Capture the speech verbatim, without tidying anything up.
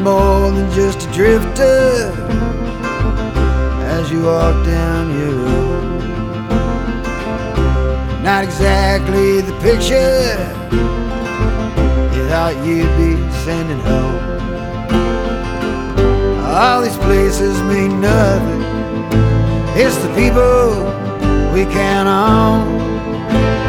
more than just a drifter as you walk down your road. Not exactly the picture you thought you'd be sending home. All these places mean nothing, it's the people we count on.